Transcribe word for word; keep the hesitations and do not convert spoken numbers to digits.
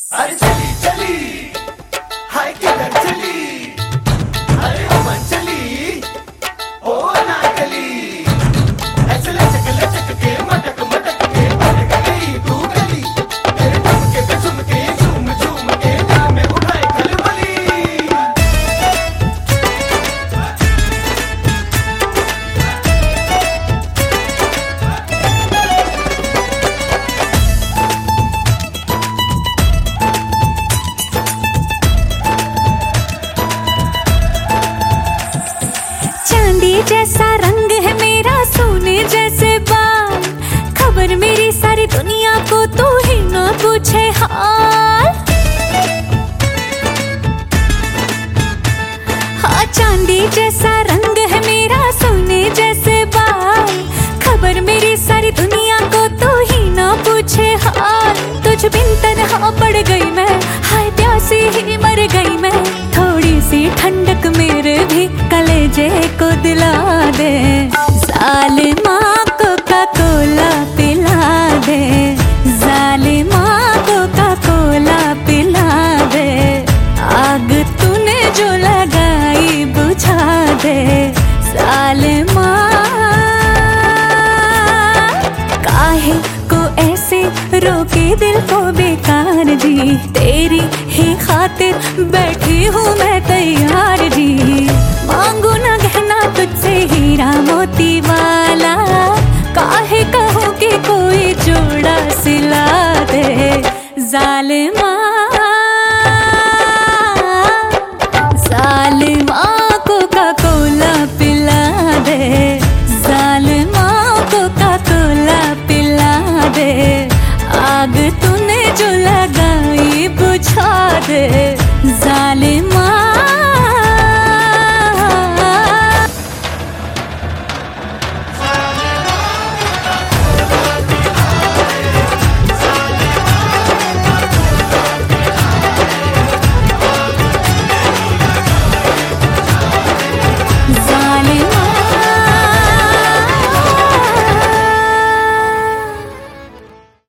अरे चली चली हाय किधर चली, अरे अमन चली ओ अनारकली, ऐसे लचक लचक के मटक मटक के भटक गई तू गली, तेरे झुमके पे झुमके झूम झूम के दिल में उठाए खलबली। जैसा रंग है मेरा सोने जैसे बाल, खबर मेरी सारी दुनिया को तू ही ना पूछे हाल। हाँ चांदी जैसा रंग है मेरा सोने जैसे बाल, खबर मेरी सारी दुनिया को तू ही ना पूछे हाल। तुझ बिन तन्हा पड़ गई मैं, हाय प्यासी ही मर गई मैं, थोड़ी सी ठंडक मेरे भी कलेजे को दिला दे, जालिमा कोका कोला पिला दे, जालिमा कोका कोला पिला दे, आग तूने जो लगाई बुझा दे, जालिमा काहे को ऐसे रोके दिल को बेकार जी, तेरी ही खातिर बैठी हूँ मैं तैयार जी, मांगू ना गहना तुझसे हीरा मोती वाला, काहे कहूँ कि कोई जोड़ा सिला दे, जालिमा जालिमा कोका कोला पिला दे, जालिमा कोका कोला पिला दे, आग तूने जो लगाई बुझा दे।